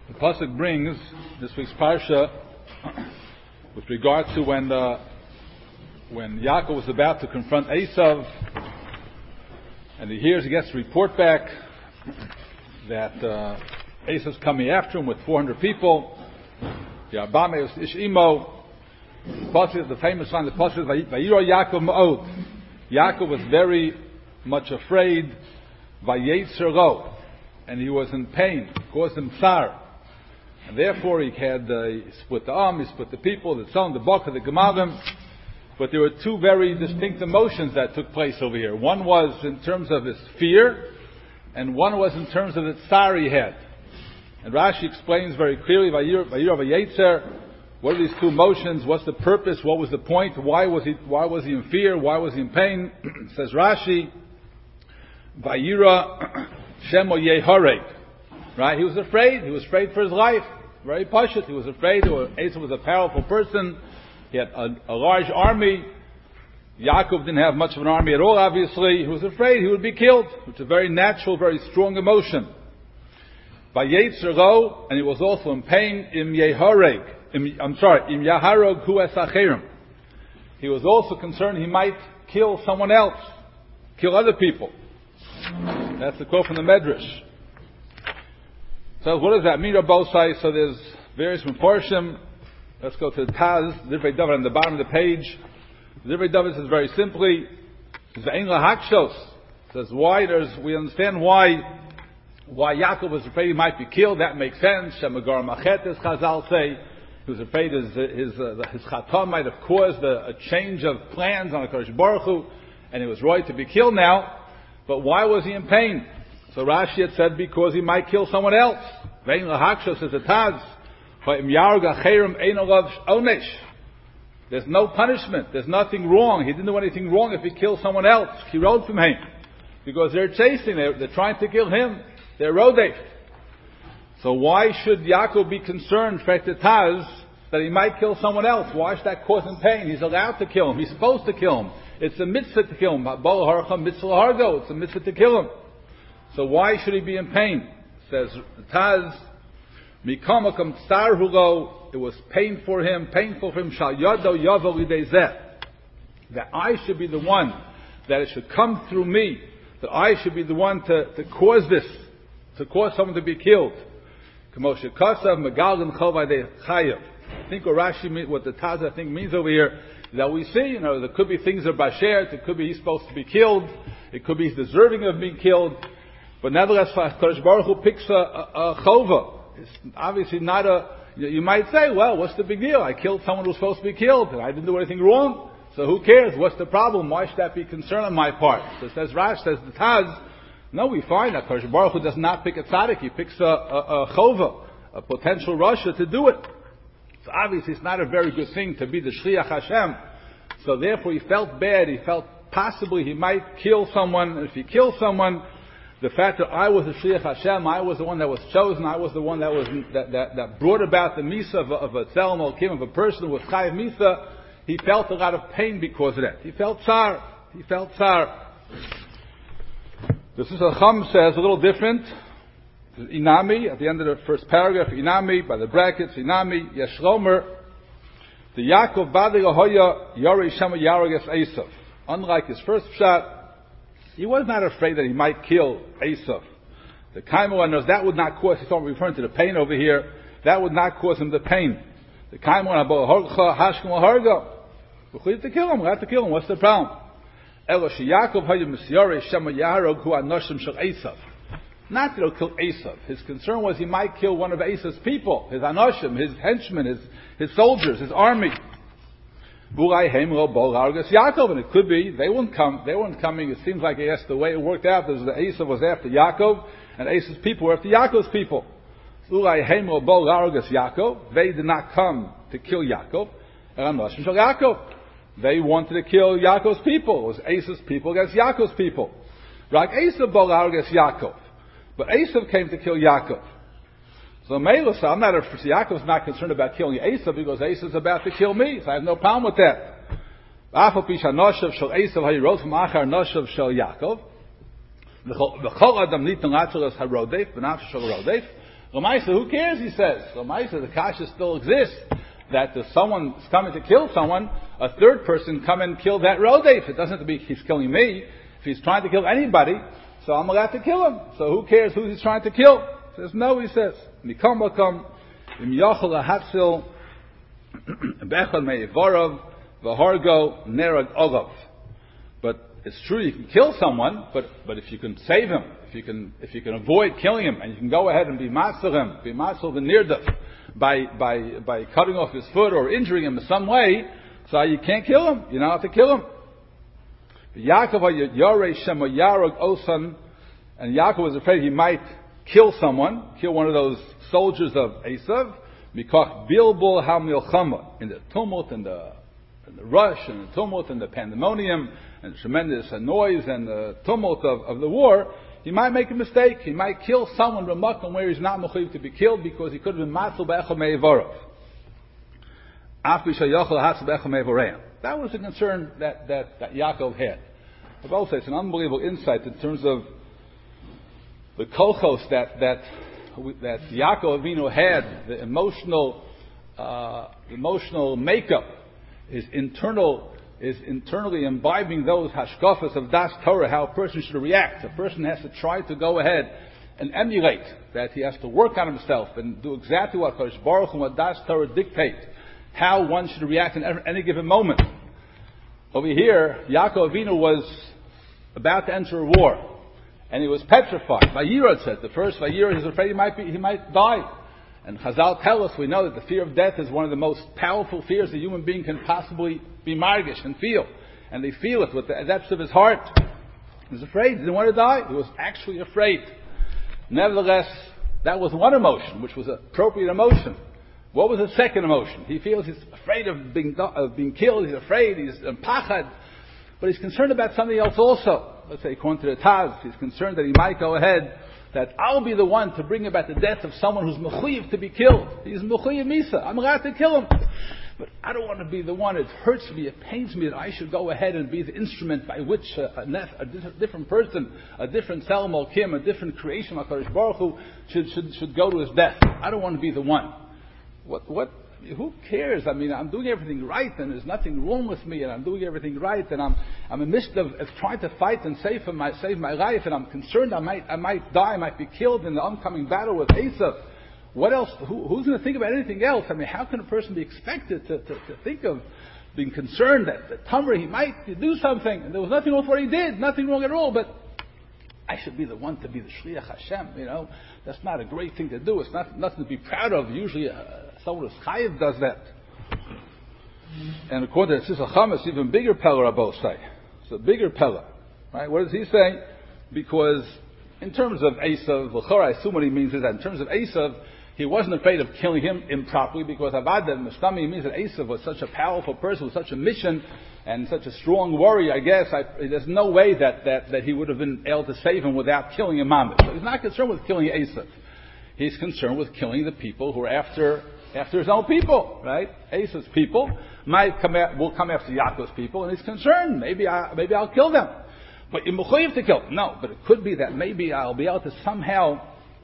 The pasuk brings this week's parsha with regard to when Yaakov was about to confront Esav, and he gets a report back that Esav's coming after him with 400 people. Yarbame was Ishimo. The famous line, the pasuk is Vayiro Yaakov Ma'od. Yaakov was very much afraid. Vayetzer Lo, and he was in pain. It caused him tsar. And therefore he split the arm, he split the people, the son, the baka, the gemalim. But there were two very distinct emotions that took place over here. One was in terms of his fear, and one was in terms of the tsar he had. And Rashi explains very clearly, Vayiro Vayetzer, what are these two emotions? What's the purpose? What was the point? Why was he in fear? Why was he in pain? Says Rashi, Vayira Shemo Yehareg. Right? He was afraid. He was afraid for his life. Very pashut. He was afraid. Esau was a powerful person. He had a large army. Yaakov didn't have much of an army at all, obviously. He was afraid he would be killed, which is a very natural, very strong emotion. Vayetzer Lo, and he was also in pain, Im Yaharog Hu Esacherim. He was also concerned he might kill someone else, kill other people. That's the quote from the Medrash. So what does that mean, Rabbosai? So there's various Mefarshim. Let's go to the Taz, Divrei David on the bottom of the page. Divrei David says very simply, Zayin lahakshos. Says we understand why Yaakov was afraid he might be killed. That makes sense. Shemagar machetes, Chazal say. He was afraid his chata might have caused a change of plans on HaKadosh Baruch Hu, and he was right to be killed now. But why was he in pain? So Rashi had said because he might kill someone else. Vein lahakshos says the Taz. There's no punishment. There's nothing wrong. He didn't do anything wrong if he killed someone else. He rode from him. Because they're chasing, they're trying to kill him. They're rodef. So why should Yaakov be concerned, Taz, that he might kill someone else? Why should that cause him pain? He's allowed to kill him. He's supposed to kill him. It's a mitzvah to kill him. It's a mitzvah to kill him. So why should he be in pain? Says Taz, Mikamakam tsar hugo, it was painful for him, shal yado yavo lidezeh, that I should be the one, that it should come through me, that I should be the one to cause this, to cause someone to be killed. Kamoshe kasav megalgim chovay chayav. I think what the Taz I think means over here, that we see, there could be things of Basher, it could be he's supposed to be killed, it could be he's deserving of being killed, but nevertheless, Kadosh Baruch Hu picks a chova. It's obviously not you might say, well, what's the big deal? I killed someone who was supposed to be killed, and I didn't do anything wrong, so who cares? What's the problem? Why should that be concern on my part? So says Rash, says the Taz, no, we find that Kadosh Baruch Hu does not pick a tzaddik, he picks a chova, a potential rasha to do it. So obviously it's not a very good thing to be the Shliach Hashem. So therefore he felt bad, he felt possibly he might kill someone, and if he kills someone, the fact that I was the Shliach Hashem, I was the one that was chosen, I was the one that brought about the Misa of a Tzel Malkim, of a person who was Chayav Misa, he felt a lot of pain because of that. He felt tsar. This is a Chum says a little different. Inami, at the end of the first paragraph, Inami, by the brackets, Inami, Yeshlomer, the Yaakov Badi Lahoya, Yori Shema Yaroges Esav. Unlike his first shot, he was not afraid that he might kill Esav. The Kaimon knows that would not cause, he's referring to the pain over here, that would not cause him the pain. The Kaimon Abo Horcha Hashkem Hargo. We'll have to kill him, what's the problem? Elosh Yaakov Hayim Misyore Shema Yaharog Hu Anoshim Shel Esav. Not that he'll kill Esav. His concern was he might kill one of Esav's people, his Anoshim, his henchmen, his soldiers, his army. And it could be they weren't coming. It seems like the way it worked out is that Esav was after Yaakov, and Esav's people were after Yaakov's people. They did not come to kill Yaakov. They wanted to kill Yaakov's people. It was Esav's people against Yaakov's people. Like Esav against Yaakov, but Esav came to kill Yaakov. So Yaakov's not concerned about killing Esav because Esav's about to kill me, so I have no problem with that. L'maisa, who cares, he says. L'maisa, the kasha still exists. That if someone's coming to kill someone, a third person come and kill that rodef. It doesn't have to be he's killing me. If he's trying to kill anybody, so I'm allowed to kill him. So who cares who he's trying to kill? He says, no, he says. Mikam bakam, im yachol hatzil, bechad me'ivarav, v'hargo nerag olav. But it's true you can kill someone, but if you can save him, if you can avoid killing him, and you can go ahead and be matzil him, be matzil the nirdaf, by cutting off his foot or injuring him in some way, so you can't kill him. You don't have to kill him. Yaakov Yarei Shema Yarog Osan, and Yaakov was afraid he might kill one of those soldiers of Esav, Mikach Bilbul HaMilchama, in the tumult and the rush and the tumult and the pandemonium and the tremendous noise and the tumult of the war. He might make a mistake. He might kill someone Ramakan where he's not mechuyev to be killed because he could have been matzil be'echol me'evarav. That was a concern that Yaakov had. I will say it's an unbelievable insight in terms of the kolchos that Yaakov Avinu had, the emotional makeup, is internally imbibing those hashkafas of das Torah, how a person should react. A person has to try to go ahead and emulate, that he has to work on himself and do exactly what Kodesh Baruch Hu and what das Torah dictate, how one should react in any given moment. Over here, Yaakov Avinu was about to enter a war, and he was petrified. Vayira said, the first Vayira, he's afraid he might die. And Chazal tell us, we know that the fear of death is one of the most powerful fears a human being can possibly be margish and feel. And they feel it with the depths of his heart. He was afraid, he didn't want to die, he was actually afraid. Nevertheless, that was one emotion, which was an appropriate emotion. What was the second emotion? He feels he's afraid of being killed, he's afraid, he's pachad, but he's concerned about something else also. Let's say, according to the Taz, he's concerned that he might go ahead, that I'll be the one to bring about the death of someone who's mechuyev to be killed. He's mechuyev misa. I'm allowed to kill him. But I don't want to be the one. It hurts me, it pains me that I should go ahead and be the instrument by which a different person, a different Tzelem Elokim, a different creation, HaKadosh Baruch Hu, should go to his death. I don't want to be the one. Who cares? I mean, I'm doing everything right, and there's nothing wrong with me, and I'm doing everything right, and I'm in the midst of trying to fight and save my life, and I'm concerned I might die, I might be killed in the oncoming battle with Esav. What else? Who's going to think about anything else? I mean, how can a person be expected to think of being concerned that Tamar, he might do something, and there was nothing wrong with what he did, nothing wrong at all, but I should be the one to be the Shliach Hashem, That's not a great thing to do. It's nothing to be proud of. Usually, someone who's chayiv does that. And according to Sisach Chamas, even bigger Pella Rabbo say. It's a bigger Pella. Right? What does he say? Because in terms of Esav, L'chora, I assume what he means is that in terms of Esav, he wasn't afraid of killing him improperly because Avada Mustami means that Esav was such a powerful person with such a mission and such a strong warrior. I guess there's no way that he would have been able to save him without killing him. So he's not concerned with killing Esav. He's concerned with killing the people who are after his own people, right? Esav's people will come after Yaakov's people, and he's concerned. Maybe I'll kill them. But you're mechuyev to kill them. No, but it could be that maybe I'll be able to somehow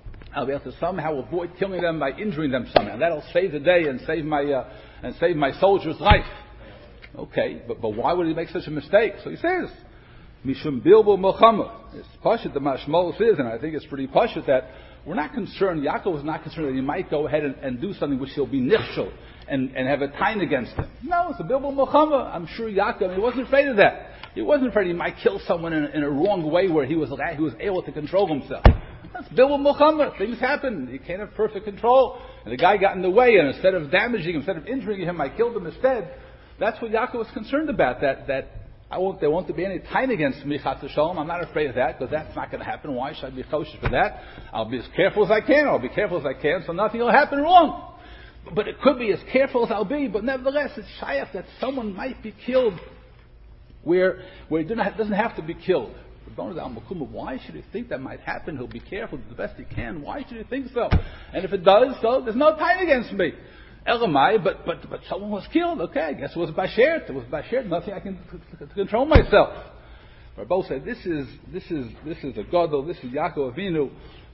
avoid killing them by injuring them somehow. That'll save the day and save my soldier's life. Okay, but why would he make such a mistake? So he says, Mishum Bilbo Milchama. It's pashut the mashmos is, and I think it's pretty pashut that we're not concerned. Yaakov is not concerned that he might go ahead and do something which he'll be nichshel and have a time against him. No, it's a Bilbo Milchama. I'm sure Yaakov, he wasn't afraid of that. He wasn't afraid he might kill someone in a wrong way where he was able to control himself. That's Bilbo Milchama. Things happen. You can't have perfect control. And the guy got in the way, and instead of damaging him, instead of injuring him, I killed him instead. That's what Yaakov was concerned about. That there won't be any time against me, Chas v'Shalom. I'm not afraid of that, because that's not going to happen. Why should I be kosher for that? I'll be as careful as I can. I'll be careful as I can, so nothing will happen wrong. But it could be as careful as I'll be. But nevertheless, it's shayach that someone might be killed where he doesn't have to be killed. Why should he think that might happen? He'll be careful, do the best he can. Why should he think so? And if it does, so there's no time against me. Elamai, but someone was killed. Okay, I guess it was Bashert. It was Bashert. Nothing I can to control myself. Rabbi said, this is a gadol. This is Yaakov Avinu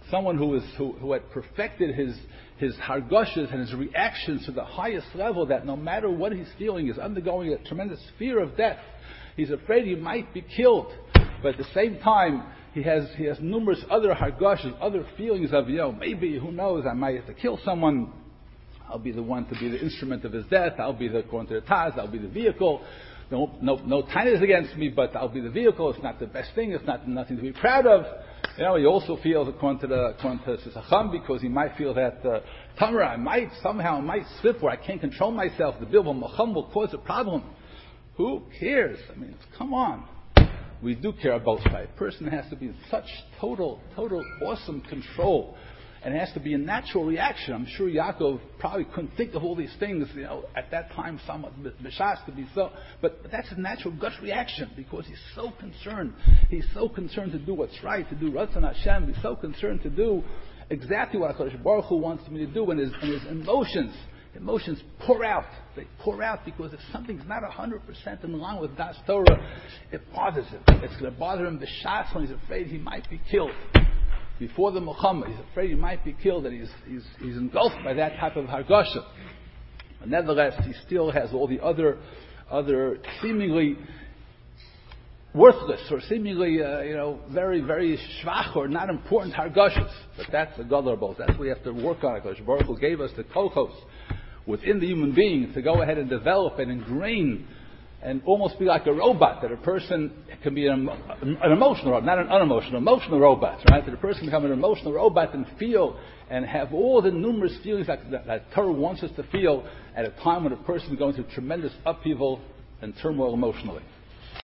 someone who had perfected his hargoshes and his reactions to the highest level, that no matter what he's feeling, is undergoing a tremendous fear of death. He's afraid he might be killed, but at the same time, he has numerous other hargoshes, other feelings of, maybe, who knows, I might have to kill someone. I'll be the one to be the instrument of his death. I'll be according to the Taz, I'll be the vehicle. No tainas against me, but I'll be the vehicle. It's not the best thing. It's nothing to be proud of. He also feels according to Sisacham, because he might feel that Tamra, I might slip where I can't control myself. The Bilbo Macham will cause a problem. Who cares? Come on. We do care about life. A person has to be in such total, awesome control. And it has to be a natural reaction. I'm sure Yaakov probably couldn't think of all these things, at that time, somewhat b'shas to be so. But that's a natural gut reaction, because he's so concerned. He's so concerned to do what's right, to do Ratzon Hashem. He's so concerned to do exactly what HaKadosh Baruch Hu wants me to do. And his emotions pour out. They pour out because if something's not 100% in line with Das Torah, it bothers him. It's going to bother him b'shas when he's afraid he might be killed. Before the Muhammad, he's afraid he might be killed, and he's engulfed by that type of hargasha. But nevertheless, he still has all the other seemingly worthless or seemingly very, very shvach or not important hargashas. But that's a gadol bos. That's what we have to work on. HaKadosh Baruch Hu gave us the kochos within the human being to go ahead and develop and ingrain and almost be like a robot, that a person can be an emotional robot, not an unemotional, emotional robot, right? That a person become an emotional robot and feel and have all the numerous feelings that Torah wants us to feel at a time when a person is going through tremendous upheaval and turmoil emotionally.